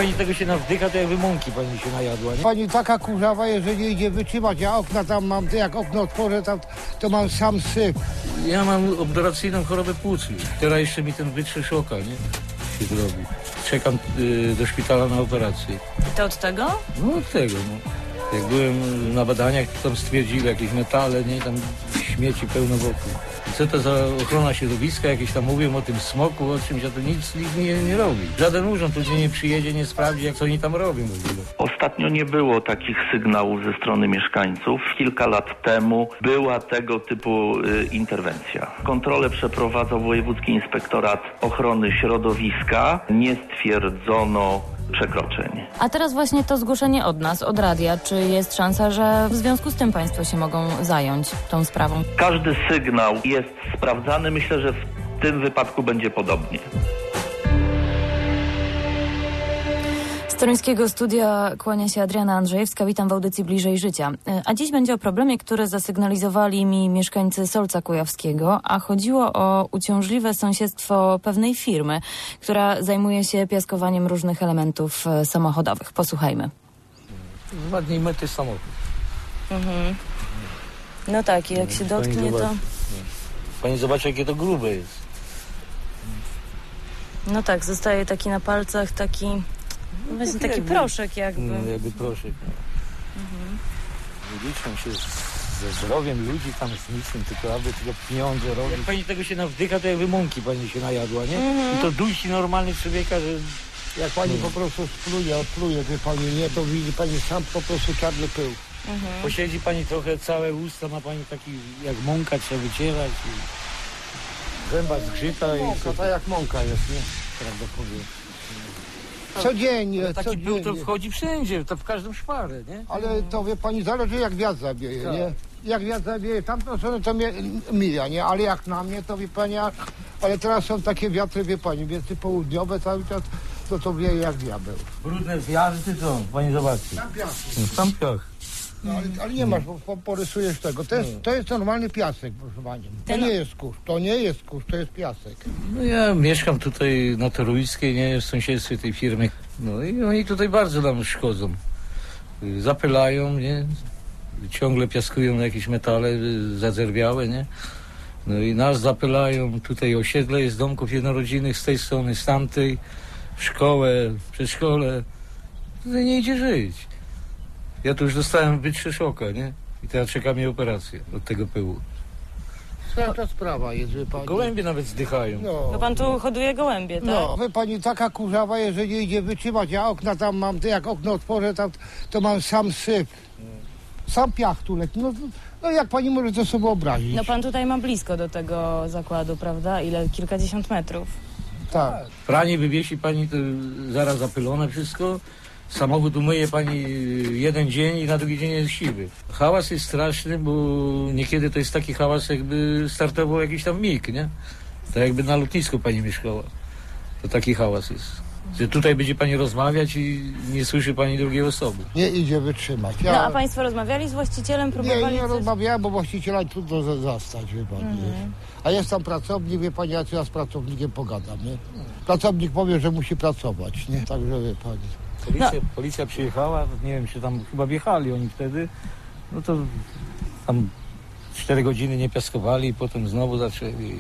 pani tego się nawdycha, to jakby mąki pani się najadła, nie? Pani taka kurzawa, jeżeli idzie wytrzymać, ja okna tam mam, jak okno otworzę, tam, to mam sam syp. Ja mam obduracyjną chorobę płuc. Teraz jeszcze mi ten wytrzyk oka, nie? Się zrobi. Czekam do szpitala na operację. I to od tego? No od tego, no. Jak byłem na badaniach, to tam stwierdzili jakieś metale, nie? Tam śmieci pełno wokół. I co to za ochrona środowiska, jakieś tam mówią o tym smoku, o czymś, a to nic nie robi. Żaden urząd tu nie przyjedzie, nie sprawdzi, jak co oni tam robią w ogóle. Ostatnio nie było takich sygnałów ze strony mieszkańców. Kilka lat temu była tego typu interwencja. Kontrolę przeprowadzał Wojewódzki Inspektorat Ochrony Środowiska. Nie stwierdzono przekroczeń. A teraz właśnie to zgłoszenie od nas, od radia. Czy jest szansa, że w związku z tym państwo się mogą zająć tą sprawą? Każdy sygnał jest sprawdzany. Myślę, że w tym wypadku będzie podobnie. Z toruńskiego studia kłania się Adriana Andrzejewska. Witam w audycji Bliżej Życia. A dziś będzie o problemie, który zasygnalizowali mi mieszkańcy Solca Kujawskiego, a chodziło o uciążliwe sąsiedztwo pewnej firmy, która zajmuje się piaskowaniem różnych elementów samochodowych. Posłuchajmy. Ładniej myty samochód. Mhm. No tak, i jak się dotknie, to... Pani zobaczy, jakie to grube jest. No tak, zostaje taki na palcach, właśnie taki proszek jakby. No, jakby proszek. Nie liczą się ze zdrowiem ludzi tam z niczym, tylko aby tylko pieniądze robić. Jak pani tego się nawdycha, to jakby mąki pani się najadła, nie? I to dusi normalny człowieka, że... Jak pani po prostu odpluje, wie pani, nie, to widzi pani sam po prostu czarny pył. Posiedzi pani trochę, całe usta ma pani taki, jak mąka trzeba wycierać. Zęba zgrzyta i... Mąka, tak jak mąka jest, nie? Prawda powiem. Codziennie, Taki pył to wchodzi wszędzie, to w każdym szparę, nie? Ale to wie pani, zależy jak wiatr zawieje, tak. nie? Jak wiatr zawieje tamtą stronę, to mnie mija, nie? Ale jak na mnie, to wie pani, ale teraz są takie wiatry, wie pani, wiatry południowe cały czas, to wieje jak diabeł. Brudne gwiazdy to, pani zobaczy. Tam piasek. Tam piach. No, ale nie masz, bo porysujesz tego. To jest normalny piasek, proszę pani. To nie jest kurz, to jest piasek. No ja mieszkam tutaj na Toruńskiej, nie, w sąsiedztwie tej firmy. No i oni tutaj bardzo nam szkodzą. Zapylają, nie? Ciągle piaskują na jakieś metale zadzerwiałe, nie? No i nas zapylają. Tutaj osiedle jest domków jednorodzinnych z tej strony, z tamtej. Szkołę, przedszkole. Tutaj nie idzie żyć. Ja tu już dostałem wytrzyk oka, nie? I teraz czeka mnie operacja od tego pyłu. Taka sprawa jest, wie pani. Gołębie nawet zdychają. Bo pan tu hoduje gołębie, tak? No, wie pani, taka kurzawa, jeżeli idzie wytrzymać, ja okna tam mam, jak okno otworzę, tam, to mam sam syp. Sam piach tu leci. No jak pani może to sobie wyobrazić? No pan tutaj ma blisko do tego zakładu, prawda? Ile? Kilkadziesiąt metrów. Tak. Pranie wywiesi pani, to zaraz zapylone wszystko. Samochód umyje pani jeden dzień i na drugi dzień jest siwy. Hałas jest straszny, bo niekiedy to jest taki hałas, jakby startował jakiś tam MiG, nie? To jakby na lotnisku pani mieszkała. To taki hałas jest. Że tutaj będzie pani rozmawiać i nie słyszy pani drugiej osoby. Nie idzie wytrzymać. No a państwo rozmawiali z właścicielem? Próbowali Nie coś... rozmawiałem, bo właściciela trudno zastać, wie pani. A jest tam pracownik, wie pani, ja z pracownikiem pogadam, nie? Pracownik powie, że musi pracować, nie? Także wie pani. Policja przyjechała, nie wiem, czy tam chyba wjechali oni wtedy, no to tam 4 godziny nie piaskowali i potem znowu zaczęli.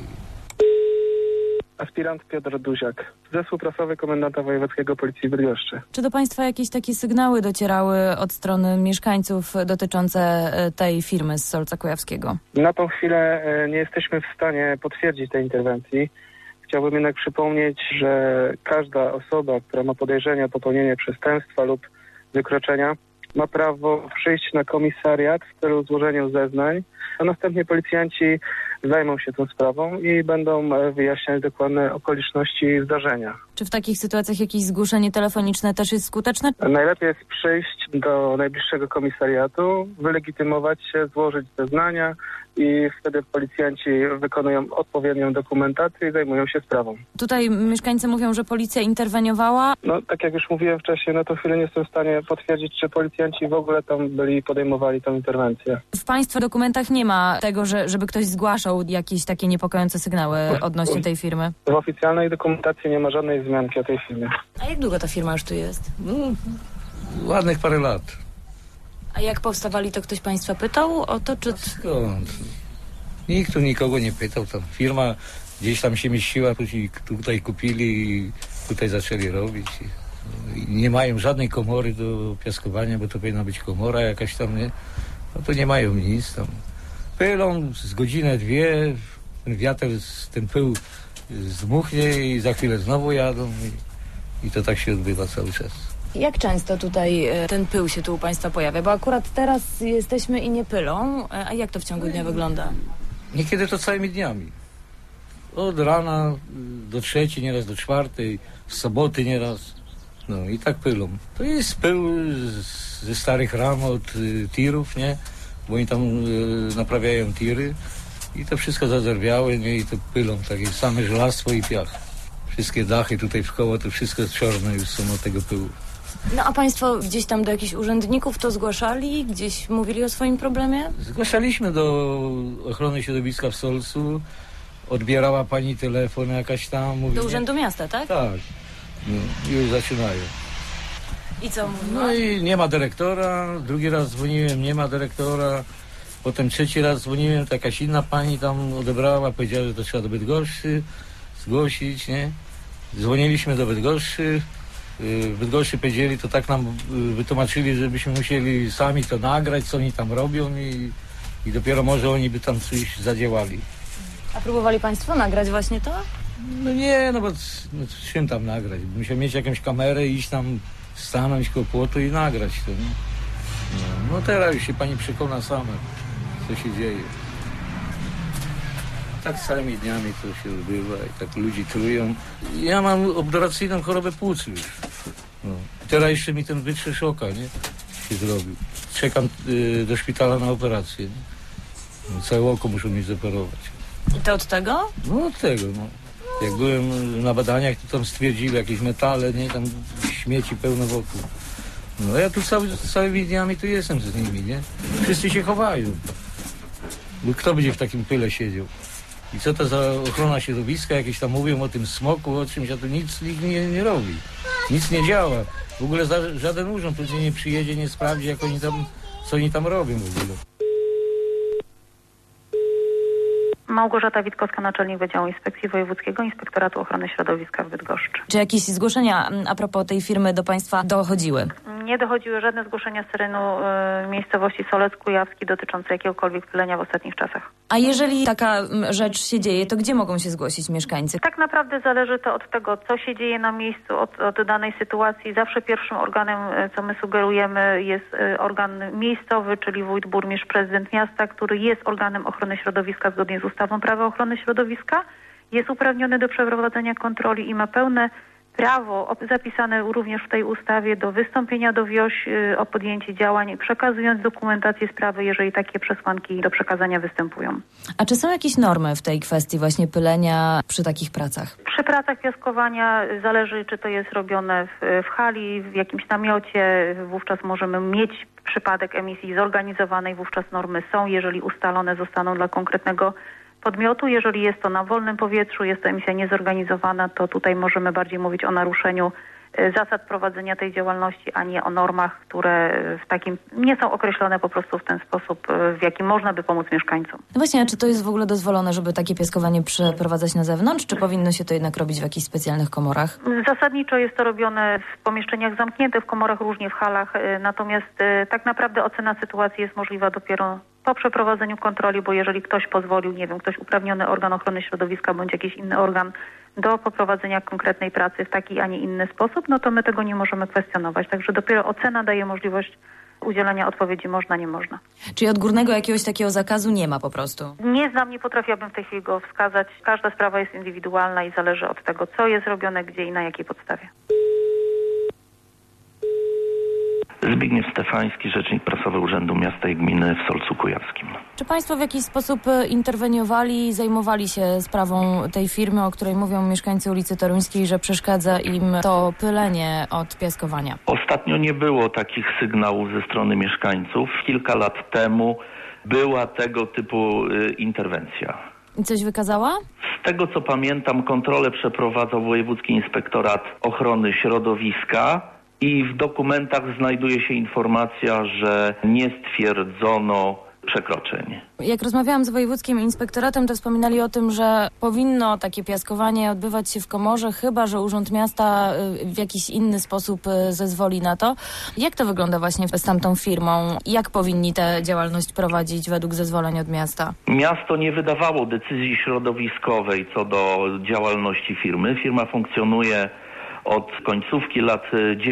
Aspirant Piotr Duziak, zespół prasowy Komendanta Wojewódzkiego Policji w Bydgoszczy. Czy do państwa jakieś takie sygnały docierały od strony mieszkańców dotyczące tej firmy z Solca Kujawskiego? Na tą chwilę nie jesteśmy w stanie potwierdzić tej interwencji. Chciałbym jednak przypomnieć, że każda osoba, która ma podejrzenie o popełnienie przestępstwa lub wykroczenia, ma prawo przyjść na komisariat w celu złożenia zeznań, a następnie policjanci zajmą się tą sprawą i będą wyjaśniać dokładne okoliczności zdarzenia. Czy w takich sytuacjach jakieś zgłoszenie telefoniczne też jest skuteczne? Najlepiej jest przyjść do najbliższego komisariatu, wylegitymować się, złożyć zeznania i wtedy policjanci wykonują odpowiednią dokumentację i zajmują się sprawą. Tutaj mieszkańcy mówią, że policja interweniowała. No, tak jak już mówiłem wcześniej, na tą chwilę nie jestem w stanie potwierdzić, czy policjanci w ogóle tam byli i podejmowali tę interwencję. W państwa dokumentach nie ma tego, żeby ktoś zgłaszał jakieś takie niepokojące sygnały odnośnie tej firmy. W oficjalnej dokumentacji nie ma żadnej wzmianki o tej firmie. A jak długo ta firma już tu jest? No, ładnych parę lat. A jak powstawali, to ktoś państwa pytał o to, czy... Skąd? Nikt tu nikogo nie pytał. Tam firma gdzieś tam się mieściła, tutaj kupili i tutaj zaczęli robić. I nie mają żadnej komory do piaskowania, bo to powinna być komora jakaś tam, nie? No to nie mają nic tam. Pylą z godzinę, dwie, ten wiatr, ten pył zdmuchnie i za chwilę znowu jadą i to tak się odbywa cały czas. Jak często tutaj ten pył się tu u państwa pojawia? Bo akurat teraz jesteśmy i nie pylą, a jak to w ciągu dnia wygląda? Niekiedy to całymi dniami. Od rana do 3, nieraz do 4, z soboty nieraz. No i tak pylą. To jest pył ze starych ram od tirów, nie? Bo oni tam naprawiają tiry i to wszystko zazerwiałe, nie? I to pylą takie same żelastwo i piach. Wszystkie dachy tutaj wkoło, to wszystko czarne już są od tego pyłu. No a państwo gdzieś tam do jakichś urzędników to zgłaszali? Gdzieś mówili o swoim problemie? Zgłaszaliśmy do ochrony środowiska w Solcu. Odbierała pani telefon jakaś tam. Mówi, Do Urzędu Miasta, tak? Tak. No, już zaczynają. I co mówiła? No i nie ma dyrektora. Drugi raz dzwoniłem, nie ma dyrektora. Potem 3 raz dzwoniłem, to jakaś inna pani tam odebrała, powiedziała, że to trzeba do Bydgoszczy zgłosić, nie? Dzwoniliśmy do Bydgoszczy. W Bydgoszczy powiedzieli, to tak nam wytłumaczyli, żebyśmy musieli sami to nagrać, co oni tam robią i dopiero może oni by tam coś zadziałali. A próbowali państwo nagrać właśnie to? No nie, no bo czym tam nagrać? Musiał mieć jakąś kamerę i iść tam, stanąć koło płotu i nagrać to, nie? No teraz już się pani przekona sama, co się dzieje. Tak całymi dniami to się odbywa i tak ludzi trują. Ja mam obduracyjną chorobę płuc już. No. Teraz jeszcze mi ten wytrzyk oka, nie? Się zrobił. Czekam do szpitala na operację. Nie? No, całe oko muszą mi zoperować. I to od tego? No od tego, no. Jak byłem na badaniach, to tam stwierdzili jakieś metale, nie? Tam śmieci pełno wokół. No ja tu całymi dniami tu jestem z nimi, nie? Wszyscy się chowają. Bo kto będzie w takim pyle siedział? I co to za ochrona środowiska? Jakieś tam mówią o tym smoku, o czymś, a tu nikt nie robi. Nic nie działa. W ogóle żaden urząd tu nie przyjedzie, nie sprawdzi, jak oni tam, co oni tam robią w ogóle. Małgorzata Witkowska, naczelnik Wydziału Inspekcji Wojewódzkiego Inspektoratu Ochrony Środowiska w Bydgoszczy. Czy jakieś zgłoszenia a propos tej firmy do państwa dochodziły? Nie dochodziły żadne zgłoszenia z terenu miejscowości Solec Kujawski dotyczące jakiegokolwiek pylenia w ostatnich czasach. A jeżeli taka rzecz się dzieje, to gdzie mogą się zgłosić mieszkańcy? Tak naprawdę zależy to od tego, co się dzieje na miejscu, od danej sytuacji. Zawsze pierwszym organem, co my sugerujemy, jest organ miejscowy, czyli wójt, burmistrz, prezydent miasta, który jest organem ochrony środowiska zgodnie z ustawą Prawo ochrony środowiska, jest uprawniony do przeprowadzenia kontroli i ma pełne prawo, zapisane również w tej ustawie, do wystąpienia do WIOŚ o podjęcie działań, przekazując dokumentację sprawy, jeżeli takie przesłanki do przekazania występują. A czy są jakieś normy w tej kwestii właśnie pylenia przy takich pracach? Przy pracach piaskowania zależy, czy to jest robione w hali, w jakimś namiocie. Wówczas możemy mieć przypadek emisji zorganizowanej, wówczas normy są, jeżeli ustalone zostaną dla konkretnego podmiotu. Jeżeli jest to na wolnym powietrzu, jest to emisja niezorganizowana, to tutaj możemy bardziej mówić o naruszeniu zasad prowadzenia tej działalności, a nie o normach, które w takim nie są określone po prostu w ten sposób, w jaki można by pomóc mieszkańcom. No właśnie, a czy to jest w ogóle dozwolone, żeby takie piaskowanie przeprowadzać na zewnątrz, czy powinno się to jednak robić w jakichś specjalnych komorach? Zasadniczo jest to robione w pomieszczeniach zamkniętych, w komorach, różnie w halach, natomiast tak naprawdę ocena sytuacji jest możliwa dopiero po przeprowadzeniu kontroli, bo jeżeli ktoś pozwolił, nie wiem, ktoś uprawniony organ ochrony środowiska bądź jakiś inny organ do poprowadzenia konkretnej pracy w taki, a nie inny sposób, no to my tego nie możemy kwestionować. Także dopiero ocena daje możliwość udzielenia odpowiedzi można, nie można. Czyli odgórnego jakiegoś takiego zakazu nie ma po prostu? Nie znam, nie potrafiłabym w tej chwili go wskazać. Każda sprawa jest indywidualna i zależy od tego, co jest robione, gdzie i na jakiej podstawie. Zbigniew Stefański, rzecznik prasowy Urzędu Miasta i Gminy w Solcu Kujawskim. Czy państwo w jakiś sposób interweniowali, zajmowali się sprawą tej firmy, o której mówią mieszkańcy ulicy Toruńskiej, że przeszkadza im to pylenie od piaskowania? Ostatnio nie było takich sygnałów ze strony mieszkańców. Kilka lat temu była tego typu interwencja. I coś wykazała? Z tego co pamiętam, kontrolę przeprowadzał Wojewódzki Inspektorat Ochrony Środowiska i w dokumentach znajduje się informacja, że nie stwierdzono przekroczeń. Jak rozmawiałam z wojewódzkim inspektoratem, to wspominali o tym, że powinno takie piaskowanie odbywać się w komorze, chyba że Urząd Miasta w jakiś inny sposób zezwoli na to. Jak to wygląda właśnie z tamtą firmą? Jak powinni tę działalność prowadzić według zezwoleń od miasta? Miasto nie wydawało decyzji środowiskowej co do działalności firmy. Firma funkcjonuje od końcówki lat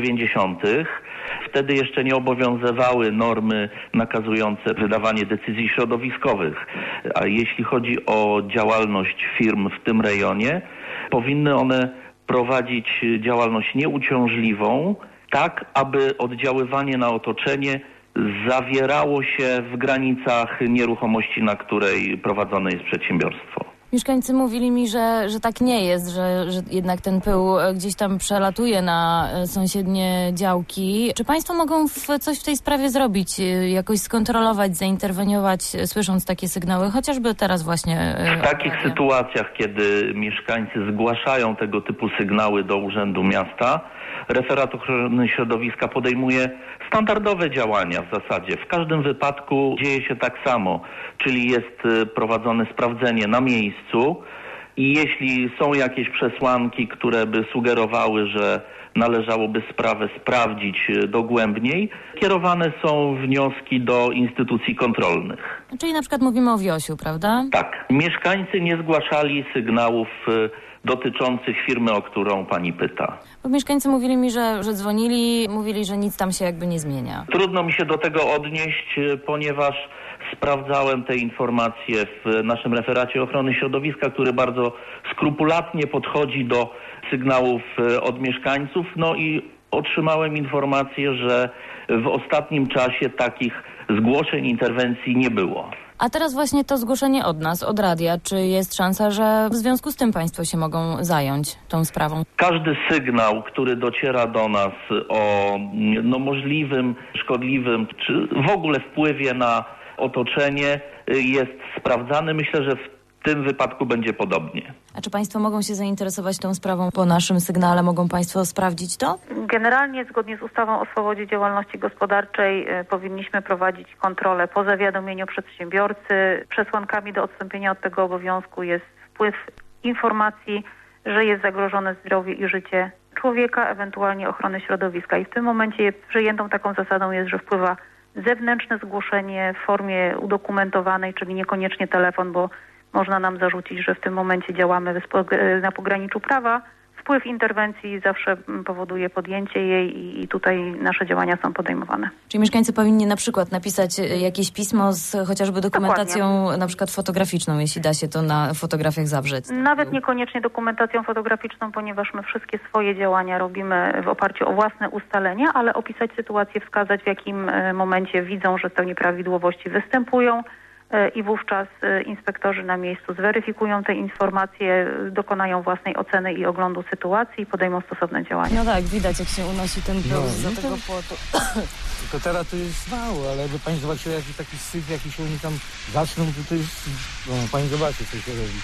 90. Wtedy jeszcze nie obowiązywały normy nakazujące wydawanie decyzji środowiskowych. A jeśli chodzi o działalność firm w tym rejonie, powinny one prowadzić działalność nieuciążliwą, tak aby oddziaływanie na otoczenie zawierało się w granicach nieruchomości, na której prowadzone jest przedsiębiorstwo. Mieszkańcy mówili mi, że tak nie jest, że jednak ten pył gdzieś tam przelatuje na sąsiednie działki. Czy państwo mogą coś w tej sprawie zrobić? Jakoś skontrolować, zainterweniować, słysząc takie sygnały? Chociażby teraz właśnie. W takich sytuacjach, kiedy mieszkańcy zgłaszają tego typu sygnały do Urzędu Miasta, Referat Ochrony Środowiska podejmuje standardowe działania w zasadzie. W każdym wypadku dzieje się tak samo, czyli jest prowadzone sprawdzenie na miejscu i jeśli są jakieś przesłanki, które by sugerowały, że należałoby sprawę sprawdzić dogłębniej, kierowane są wnioski do instytucji kontrolnych. Czyli na przykład mówimy o Wiosiu, prawda? Tak. Mieszkańcy nie zgłaszali sygnałów dotyczących firmy, o którą pani pyta. Bo mieszkańcy mówili mi, że dzwonili, mówili, że nic tam się jakby nie zmienia. Trudno mi się do tego odnieść, ponieważ sprawdzałem te informacje w naszym referacie ochrony środowiska, który bardzo skrupulatnie podchodzi do sygnałów od mieszkańców. No i otrzymałem informację, że w ostatnim czasie takich zgłoszeń interwencji nie było. A teraz właśnie to zgłoszenie od nas, od radia. Czy jest szansa, że w związku z tym państwo się mogą zająć tą sprawą? Każdy sygnał, który dociera do nas o możliwym, szkodliwym, czy w ogóle wpływie na otoczenie jest sprawdzany. Myślę, że w tym wypadku będzie podobnie. A czy państwo mogą się zainteresować tą sprawą po naszym sygnale? Mogą państwo sprawdzić to? Generalnie zgodnie z ustawą o swobodzie działalności gospodarczej powinniśmy prowadzić kontrolę po zawiadomieniu przedsiębiorcy. Przesłankami do odstąpienia od tego obowiązku jest wpływ informacji, że jest zagrożone zdrowie i życie człowieka, ewentualnie ochrony środowiska. I w tym momencie przyjętą taką zasadą jest, że wpływa zewnętrzne zgłoszenie w formie udokumentowanej, czyli niekoniecznie telefon, bo można nam zarzucić, że w tym momencie działamy na pograniczu prawa. Wpływ interwencji zawsze powoduje podjęcie jej i tutaj nasze działania są podejmowane. Czyli mieszkańcy powinni na przykład napisać jakieś pismo z chociażby dokumentacją Dokładnie. Na przykład fotograficzną, jeśli da się to na fotografiach zawrzeć. Nawet niekoniecznie dokumentacją fotograficzną, ponieważ my wszystkie swoje działania robimy w oparciu o własne ustalenia, ale opisać sytuację, wskazać w jakim momencie widzą, że te nieprawidłowości występują. I wówczas inspektorzy na miejscu zweryfikują te informacje, dokonają własnej oceny i oglądu sytuacji i podejmą stosowne działania. No tak, widać jak się unosi ten pył za tego płotu. To teraz to jest mało, ale jakby pani zobaczyła jakiś taki syf, jakiś oni tam zaczną, to jest... No, pani zobaczy, co się robi.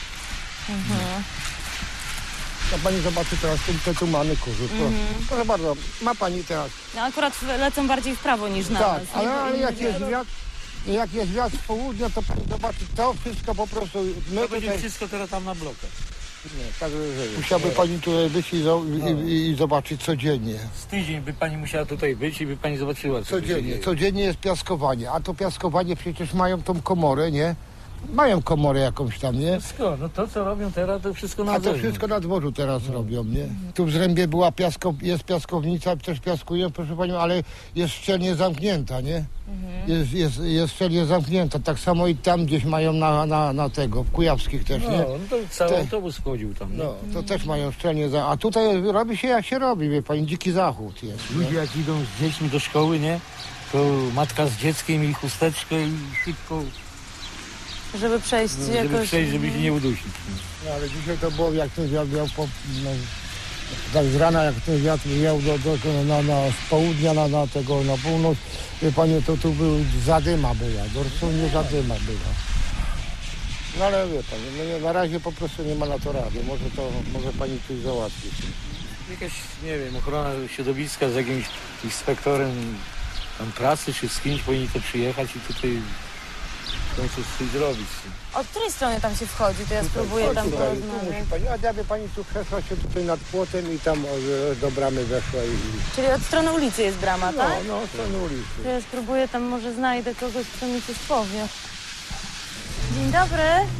No pani zobaczy teraz te tumany kurzu. Proszę bardzo, ma pani teraz. No akurat lecą bardziej w prawo niż na tak, nas. ale jak jest wiatr, jak jest wiatr z południa, to pani zobaczy to wszystko po prostu. To będzie wszystko teraz tam na blokach. Nie, tak, musiałaby pani tutaj być i zobaczyć codziennie. Z tydzień by pani musiała tutaj być i by pani zobaczyła, co Codziennie jest piaskowanie, a to piaskowanie przecież mają tą komorę, nie? Mają komorę jakąś tam, nie? Wszystko, no to co robią teraz, to wszystko na dworzu. A to wszystko na dworzu teraz robią, nie? Tu w Zrębie była jest piaskownica, też piaskują, proszę panią, ale jest szczelnie zamknięta, nie? Jest szczelnie zamknięta. Tak samo i tam gdzieś mają na tego, w Kujawskich też, nie? No to cały autobus chodził tam. No, to też mają szczelnie a tutaj robi się jak się robi, wie pani, dziki zachód jest. Ludzie jak idą z dziećmi do szkoły, nie? To matka z dzieckiem i chusteczkę i szybko... Żeby przejść jakoś... żeby się nie udusić. No ale dzisiaj to było, jak ten wiatr miał tak z rana, jak ten wiatr miał z południa na północ, wie pani, to tu był zadyma była, dosłownie zadyma była. No ale wie pani, no, na razie po prostu nie ma na to rady. Może pani coś załatwić. Jakaś, nie wiem, ochrona środowiska z jakimś inspektorem tam pracy czy z kimś powinni to przyjechać i tutaj coś zrobić. Od której strony tam się wchodzi? To ja spróbuję tam porozmawiać. Pani, a jakby pani tu przeszła się tutaj nad płotem i tam do bramy weszła i... Czyli od strony ulicy jest brama, tak? No, od strony ulicy. To ja spróbuję tam, może znajdę kogoś, kto mi coś powie. Dzień dobry.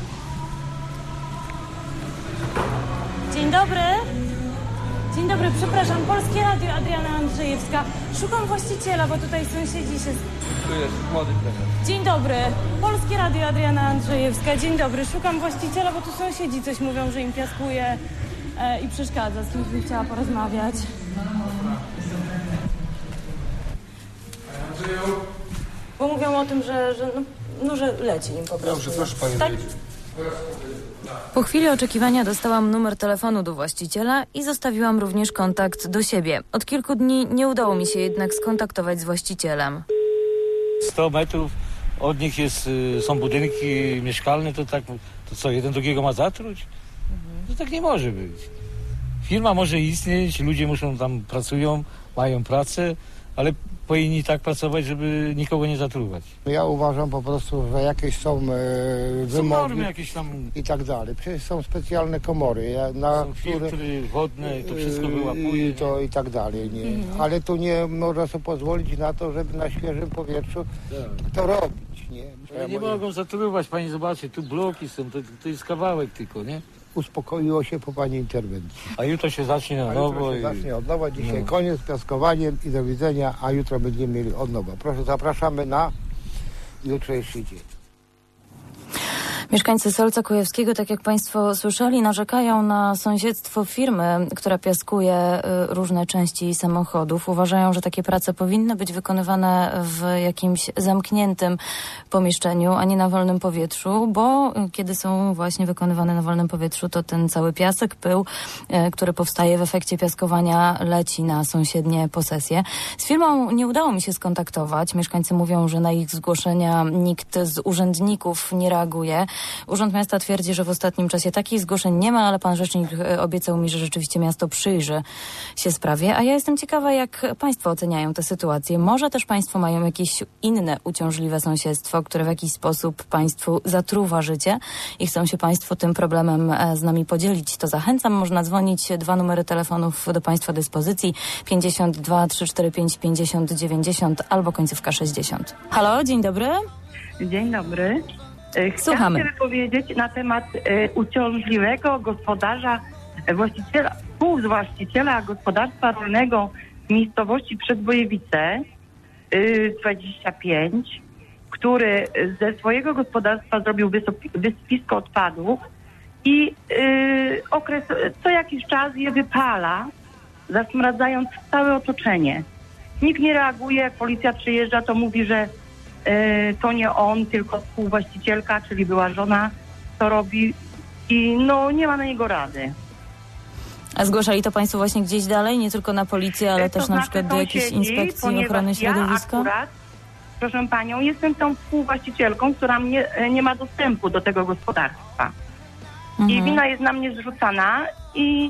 Dzień dobry. Dzień dobry, przepraszam, Polskie Radio, Adriana Andrzejewska. Szukam właściciela, bo tutaj sąsiedzi się... Tu jest młody premier. Dzień dobry, Polskie Radio, Adriana Andrzejewska. Dzień dobry, szukam właściciela, bo tu sąsiedzi coś mówią, że im piaskuje i przeszkadza. Z kimś bym chciała porozmawiać. Bo mówią o tym, że leci im po prostu. Dobrze, proszę pani. Tak? Po chwili oczekiwania dostałam numer telefonu do właściciela i zostawiłam również kontakt do siebie. Od kilku dni nie udało mi się jednak skontaktować z właścicielem. 100 metrów od nich są budynki mieszkalne, to co, jeden drugiego ma zatruć? To tak nie może być. Firma może istnieć, ludzie pracują, mają pracę, ale powinni tak pracować, żeby nikogo nie zatruwać. Ja uważam po prostu, że jakieś są wymogi normy jakieś tam i tak dalej. Przecież są specjalne komory, są filtry wodne, to wszystko wyłapuje. I tak dalej. Nie. Ale tu nie można sobie pozwolić na to, żeby na świeżym powietrzu to robić. Nie mogą zatruwać, pani zobaczy, tu bloki są, to jest kawałek tylko, nie? Uspokoiło się po pani interwencji. A jutro się zacznie na nowo. Zacznie od nowa. Dzisiaj koniec z piaskowaniem i do widzenia, a jutro będziemy mieli od nowa. Proszę, zapraszamy na jutrzejszy dzień. Mieszkańcy Solca Kujawskiego, tak jak państwo słyszeli, narzekają na sąsiedztwo firmy, która piaskuje różne części samochodów. Uważają, że takie prace powinny być wykonywane w jakimś zamkniętym pomieszczeniu, a nie na wolnym powietrzu, bo kiedy są właśnie wykonywane na wolnym powietrzu, to ten cały piasek, pył, który powstaje w efekcie piaskowania, leci na sąsiednie posesje. Z firmą nie udało mi się skontaktować. Mieszkańcy mówią, że na ich zgłoszenia nikt z urzędników nie reaguje. Urząd Miasta twierdzi, że w ostatnim czasie takich zgłoszeń nie ma, ale pan rzecznik obiecał mi, że rzeczywiście miasto przyjrzy się sprawie. A ja jestem ciekawa, jak państwo oceniają tę sytuację. Może też państwo mają jakieś inne uciążliwe sąsiedztwo, które w jakiś sposób państwu zatruwa życie i chcą się państwo tym problemem z nami podzielić. To zachęcam. Można dzwonić. 2 numery telefonów do państwa dyspozycji. 52 345 50 90 albo końcówka 60. Halo, dzień dobry. Dzień dobry. Słuchamy. Chciałam się wypowiedzieć na temat uciążliwego gospodarza, współwłaściciela gospodarstwa rolnego w miejscowości Przedwojewice 25, który ze swojego gospodarstwa zrobił wysypisko odpadów i co jakiś czas je wypala, zasmradzając całe otoczenie. Nikt nie reaguje, jak policja przyjeżdża, to mówi, że to nie on, tylko współwłaścicielka, czyli była żona, to robi i nie ma na niego rady. A zgłaszali to państwo właśnie gdzieś dalej, nie tylko na policję, ale też na przykład do jakiejś inspekcji ochrony środowiska? Ja akurat, proszę panią, jestem tą współwłaścicielką, która nie ma dostępu do tego gospodarstwa. I wina jest na mnie zrzucana i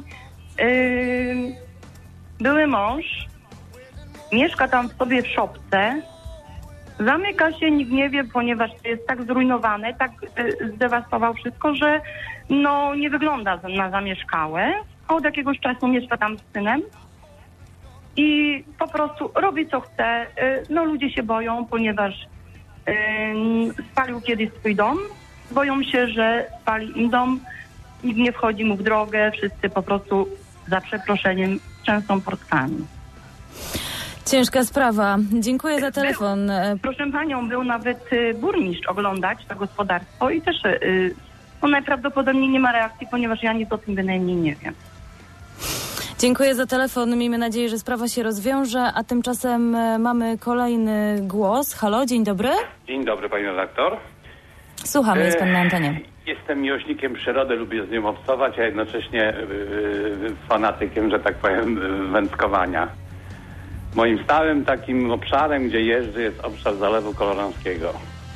były mąż mieszka tam sobie w szopce, zamyka się, nikt nie wie, ponieważ to jest tak zrujnowane, tak zdewastował wszystko, że nie wygląda na zamieszkałe. Od jakiegoś czasu mieszka tam z synem i po prostu robi co chce. Ludzie się boją, ponieważ spalił kiedyś swój dom. Boją się, że spali im dom, nikt nie wchodzi mu w drogę, wszyscy po prostu za przeproszeniem częstą portkami. Ciężka sprawa. Dziękuję za telefon. Proszę panią, był nawet burmistrz oglądać to gospodarstwo i też najprawdopodobniej nie ma reakcji, ponieważ ja nic o tym bynajmniej nie wiem. Dziękuję za telefon. Miejmy nadzieję, że sprawa się rozwiąże, a tymczasem mamy kolejny głos. Halo, dzień dobry. Dzień dobry, pani redaktor. Słuchamy, jest pan na antenie. Jestem miłośnikiem przyrody, lubię z nią obcować, a jednocześnie fanatykiem, że tak powiem, wędkowania. Moim stałym takim obszarem, gdzie jeżdżę, jest obszar Zalewu Kolorańskiego.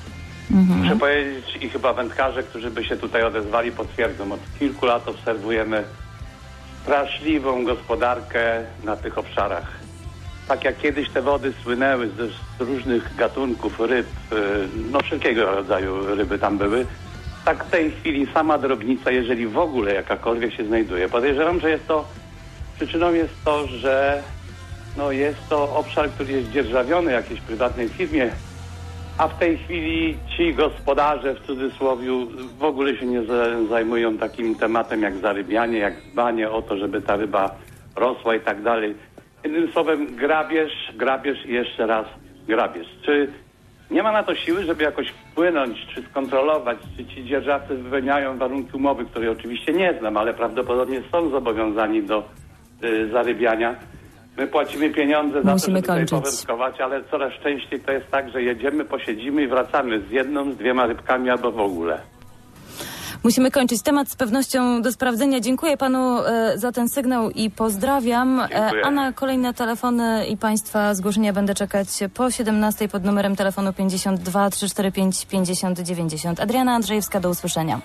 Muszę powiedzieć, i chyba wędkarze, którzy by się tutaj odezwali, potwierdzą. Od kilku lat obserwujemy straszliwą gospodarkę na tych obszarach. Tak jak kiedyś te wody słynęły z różnych gatunków ryb, no wszelkiego rodzaju ryby tam były, tak w tej chwili sama drobnica, jeżeli w ogóle jakakolwiek się znajduje. Podejrzewam, że przyczyną jest to, że no jest to obszar, który jest dzierżawiony jakiejś prywatnej firmie, a w tej chwili ci gospodarze, w cudzysłowiu, w ogóle się nie zajmują takim tematem jak zarybianie, jak dbanie o to, żeby ta ryba rosła i tak dalej. Jednym słowem grabież i jeszcze raz grabież. Czy nie ma na to siły, żeby jakoś wpłynąć, czy skontrolować, czy ci dzierżawcy wypełniają warunki umowy, której oczywiście nie znam, ale prawdopodobnie są zobowiązani do zarybiania. My płacimy pieniądze za to, żeby tutaj powędkować, ale coraz częściej to jest tak, że jedziemy, posiedzimy i wracamy z jedną, z 2 rybkami albo w ogóle. Musimy kończyć. Temat z pewnością do sprawdzenia. Dziękuję panu za ten sygnał i pozdrawiam. Dziękuję. A na kolejne telefony i państwa zgłoszenia będę czekać po 17 pod numerem telefonu 52 345 50 90. Adriana Andrzejewska, do usłyszenia.